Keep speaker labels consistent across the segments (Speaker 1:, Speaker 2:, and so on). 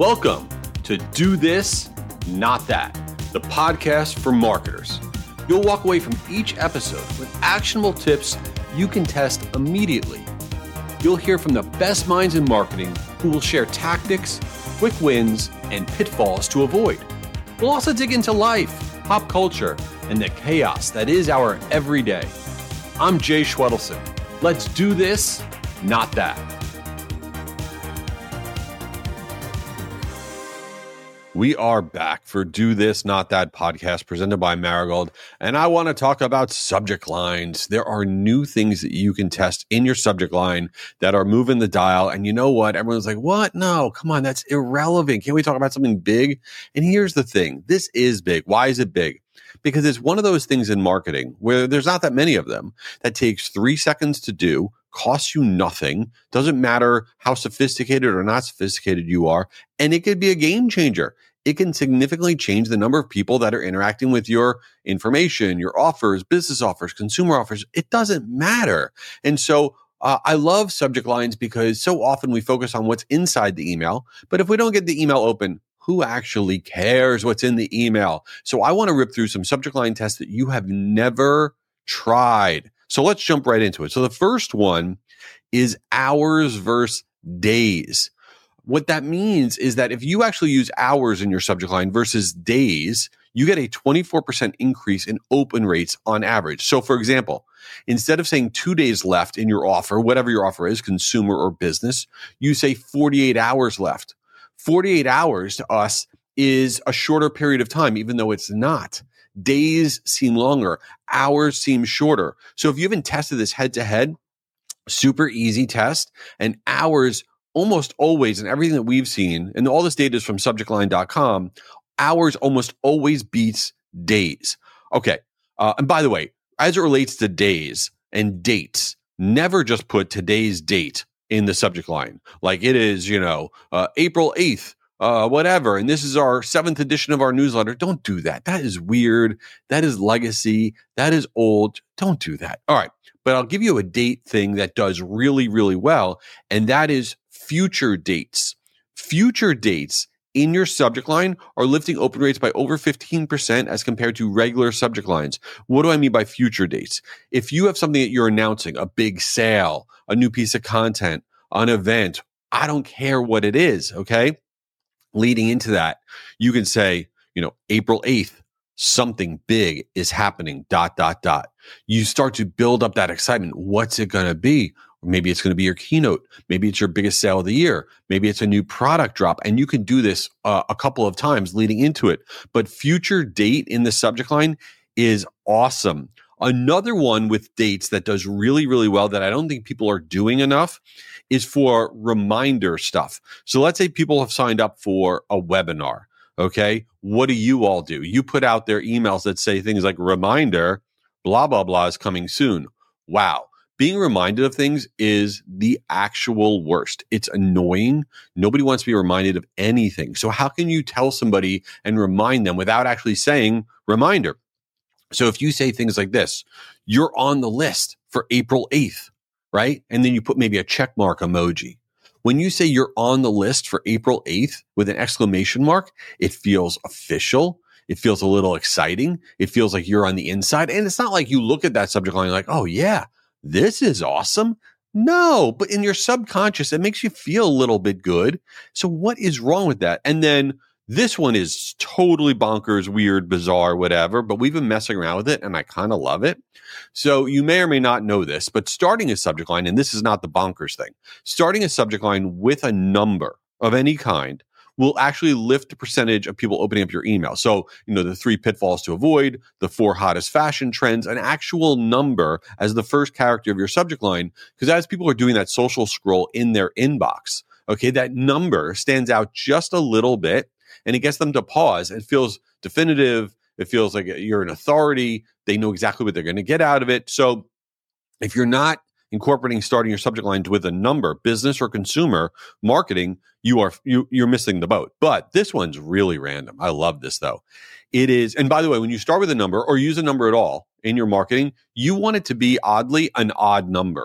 Speaker 1: Welcome to Do This, Not That, the podcast for marketers. You'll walk away from each episode with actionable tips you can test immediately. You'll hear from the best minds in marketing who will share tactics, quick wins, and pitfalls to avoid. We'll also dig into life, pop culture, and the chaos that is our everyday. I'm Jay Schwedelson. Let's do this, not that. We are back for Do This, Not That podcast presented by Marigold, and I want to talk about subject lines. There are new things that you can test in your subject line that are moving the dial, and you know what? Everyone's like, what? No, come on, that's irrelevant. Can't we talk about something big? And here's the thing. This is big. Why is it big? Because it's one of those things in marketing where there's not that many of them that takes 3 seconds to do, costs you nothing, doesn't matter how sophisticated or not sophisticated you are, and it could be a game changer. It can significantly change the number of people that are interacting with your information, your offers, business offers, consumer offers. It doesn't matter. And so I love subject lines because so often we focus on what's inside the email, but if we don't get the email open, who actually cares what's in the email? So I want to rip through some subject line tests that you have never tried. So let's jump right into it. So the first one is hours versus days. What that means is that if you actually use hours in your subject line versus days, you get a 24% increase in open rates on average. So for example, instead of saying 2 days left in your offer, whatever your offer is, consumer or business, you say 48 hours left. 48 hours to us is a shorter period of time, even though it's not. Days seem longer. Hours seem shorter. So if you haven't tested this head to head, super easy test, and hours almost always, and everything that we've seen, and all this data is from subjectline.com, hours almost always beats days. Okay. And by the way, as it relates to days and dates, never just put today's date in the subject line. Like it is, April 8th, whatever. And this is our 7th edition of our newsletter. Don't do that. That is weird. That is legacy. That is old. Don't do that. All right. But I'll give you a date thing that does really, really well. And that is future dates. Future dates in your subject line are lifting open rates by over 15% as compared to regular subject lines. What do I mean by future dates? If you have something that you're announcing, a big sale, a new piece of content, an event, I don't care what it is, okay? Leading into that, you can say, April 8th, something big is happening, ... You start to build up that excitement. What's it going to be? Maybe it's going to be your keynote. Maybe it's your biggest sale of the year. Maybe it's a new product drop. And you can do this a couple of times leading into it. But future date in the subject line is awesome. Another one with dates that does really, really well that I don't think people are doing enough is for reminder stuff. So let's say people have signed up for a webinar. Okay. What do you all do? You put out their emails that say things like reminder, blah, blah, blah is coming soon. Wow. Being reminded of things is the actual worst. It's annoying. Nobody wants to be reminded of anything. So how can you tell somebody and remind them without actually saying reminder? So if you say things like this, you're on the list for April 8th, right? And then you put maybe a check mark emoji. When you say you're on the list for April 8th with an exclamation mark, it feels official. It feels a little exciting. It feels like you're on the inside. And it's not like you look at that subject line like, oh yeah, this is awesome. No, but in your subconscious, it makes you feel a little bit good. So what is wrong with that? And then this one is totally bonkers, weird, bizarre, whatever, but we've been messing around with it and I kind of love it. So you may or may not know this, but starting a subject line, and this is not the bonkers thing, starting a subject line with a number of any kind will actually lift the percentage of people opening up your email. So, the 3 pitfalls to avoid, the 4 hottest fashion trends, an actual number as the first character of your subject line. Because as people are doing that social scroll in their inbox, okay, that number stands out just a little bit and it gets them to pause. It feels definitive. It feels like you're an authority. They know exactly what they're going to get out of it. So if you're not incorporating starting your subject lines with a number, business or consumer marketing, you're missing the boat. But this one's really random. I love this though. It is, and by the way, when you start with a number or use a number at all in your marketing, you want it to be oddly an odd number.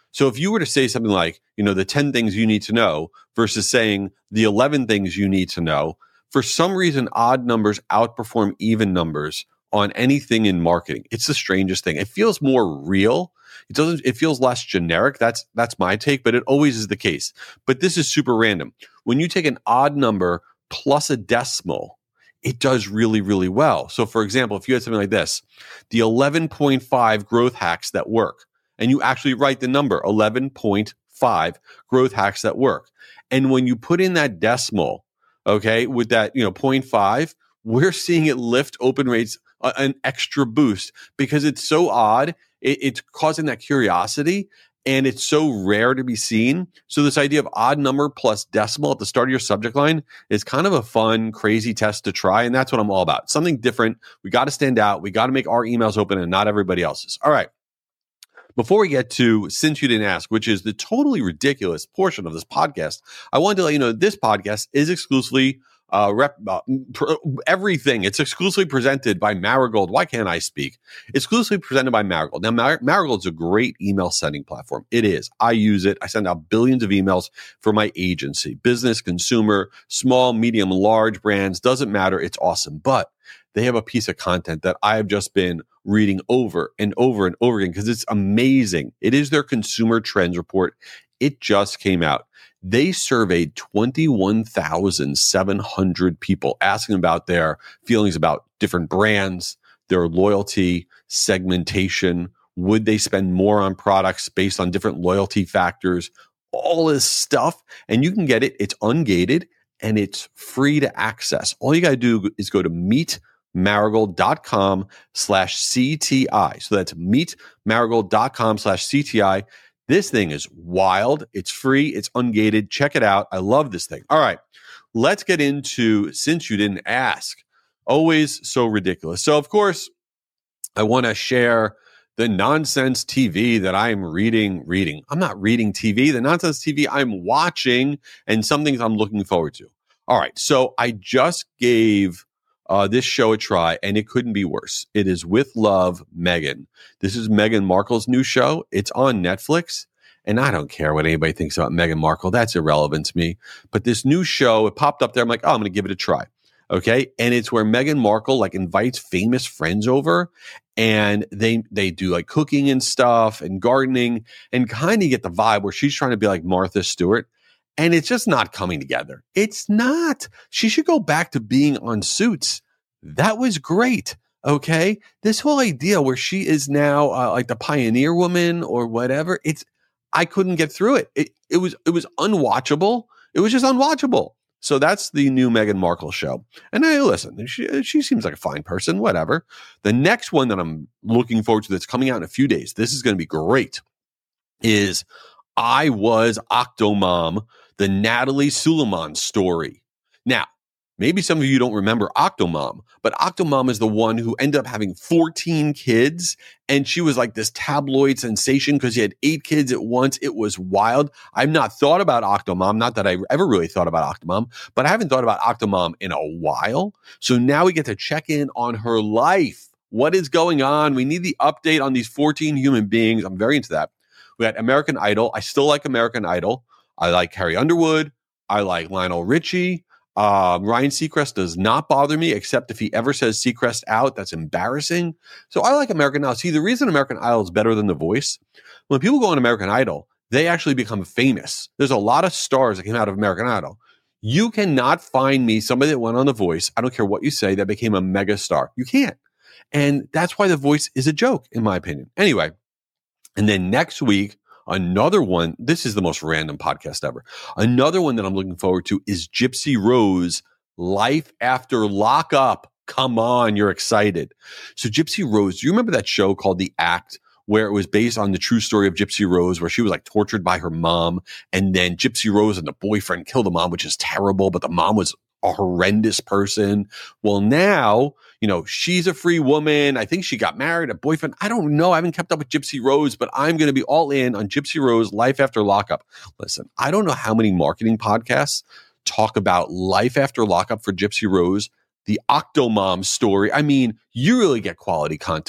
Speaker 1: So if you were to say something like, the 10 things you need to know versus saying the 11 things you need to know, for some reason, odd numbers outperform even numbers on anything in marketing. It's the strangest thing. It feels more real. It feels less generic. That's my take, but it always is the case. But this is super random. When you take an odd number plus a decimal, it does really, really well. So for example, if you had something like this, the 11.5 growth hacks that work, and you actually write the number 11.5 growth hacks that work. And when you put in that decimal, okay, with that, 0.5, we're seeing it lift open rates an extra boost because it's so odd. It's causing that curiosity and it's so rare to be seen. So this idea of odd number plus decimal at the start of your subject line is kind of a fun, crazy test to try. And that's what I'm all about. Something different. We got to stand out. We got to make our emails open and not everybody else's. All right. Before we get to Since You Didn't Ask, which is the totally ridiculous portion of this podcast, I wanted to let you know this podcast is exclusively everything. It's exclusively presented by Marigold. Why can't I speak? Exclusively presented by Marigold. Now, Marigold's a great email sending platform. It is. I use it. I send out billions of emails for my agency. Business, consumer, small, medium, large brands. Doesn't matter. It's awesome. But they have a piece of content that I have just been reading over and over and over again because it's amazing. It is their consumer trends report. It just came out. They surveyed 21,700 people asking about their feelings about different brands, their loyalty, segmentation. Would they spend more on products based on different loyalty factors? All this stuff. And you can get it. It's ungated and it's free to access. All you got to do is go to meetmarigold.com/CTI. So that's meetmarigold.com/CTI. This thing is wild. It's free. It's ungated. Check it out. I love this thing. All right. Let's get into Since You Didn't Ask. Always so ridiculous. So, of course, I want to share the nonsense TV that I'm reading. I'm not reading TV. The nonsense TV I'm watching and some things I'm looking forward to. All right. So I just gave this show a try, and it couldn't be worse. It is With Love, Meghan. This is Meghan Markle's new show. It's on Netflix, and I don't care what anybody thinks about Meghan Markle. That's irrelevant to me. But this new show, it popped up there. I'm like, oh, I'm going to give it a try. Okay, and it's where Meghan Markle invites famous friends over, and they do cooking and stuff and gardening, and kind of get the vibe where she's trying to be like Martha Stewart. And it's just not coming together. It's not. She should go back to being on Suits. That was great. Okay. This whole idea where she is now like the pioneer woman or whatever. I couldn't get through it. It was unwatchable. It was just unwatchable. So that's the new Meghan Markle show. And listen, she seems like a fine person, whatever. The next one that I'm looking forward to that's coming out in a few days, this is going to be great, is I Was Octomom, the Natalie Suleiman story. Now, maybe some of you don't remember Octomom, but Octomom is the one who ended up having 14 kids, and she was like this tabloid sensation because she had 8 kids at once. It was wild. I've not thought about Octomom, not that I ever really thought about Octomom, but I haven't thought about Octomom in a while. So now we get to check in on her life. What is going on? We need the update on these 14 human beings. I'm very into that. We got American Idol. I still like American Idol. I like Carrie Underwood. I like Lionel Richie. Ryan Seacrest does not bother me, except if he ever says Seacrest out. That's embarrassing. So I like American Idol. See, the reason American Idol is better than The Voice, when people go on American Idol, they actually become famous. There's a lot of stars that came out of American Idol. You cannot find me somebody that went on The Voice, I don't care what you say, that became a mega star. You can't. And that's why The Voice is a joke, in my opinion. Anyway, and then next week, another one, this is the most random podcast ever. Another one that I'm looking forward to is Gypsy Rose, Life After Lockup. Come on, you're excited. So Gypsy Rose, do you remember that show called The Act, where it was based on the true story of Gypsy Rose, where she was tortured by her mom, and then Gypsy Rose and the boyfriend killed the mom, which is terrible, but the mom was a horrendous person. Well, now, she's a free woman. I think she got married, a boyfriend. I don't know. I haven't kept up with Gypsy Rose, but I'm going to be all in on Gypsy Rose, Life After Lockup. Listen, I don't know how many marketing podcasts talk about Life After Lockup for Gypsy Rose, the Octomom story. I mean, you really get quality content here.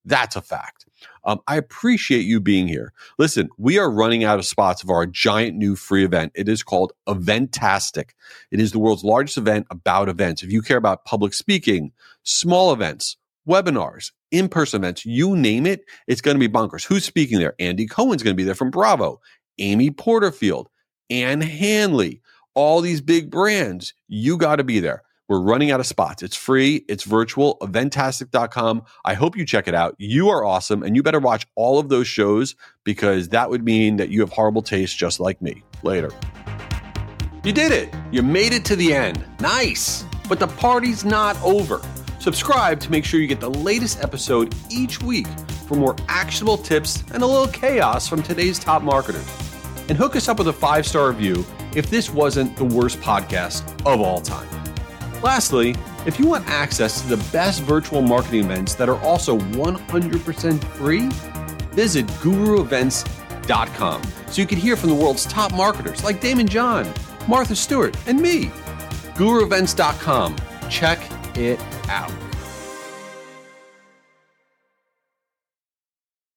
Speaker 1: That's a fact. I appreciate you being here. Listen, we are running out of spots of our giant new free event. It is called Eventastic. It is the world's largest event about events. If you care about public speaking, small events, webinars, in-person events, you name it, it's going to be bonkers. Who's speaking there? Andy Cohen's going to be there from Bravo, Amy Porterfield, Ann Handley, all these big brands. You got to be there. We're running out of spots. It's free. It's virtual. Eventastic.com. I hope you check it out. You are awesome, and you better watch all of those shows because that would mean that you have horrible taste just like me. Later. You did it. You made it to the end. Nice. But the party's not over. Subscribe to make sure you get the latest episode each week for more actionable tips and a little chaos from today's top marketers. And hook us up with a 5-star review if this wasn't the worst podcast of all time. Lastly, if you want access to the best virtual marketing events that are also 100% free, visit guruevents.com so you can hear from the world's top marketers like Damon John, Martha Stewart, and me. guruevents.com. Check it out.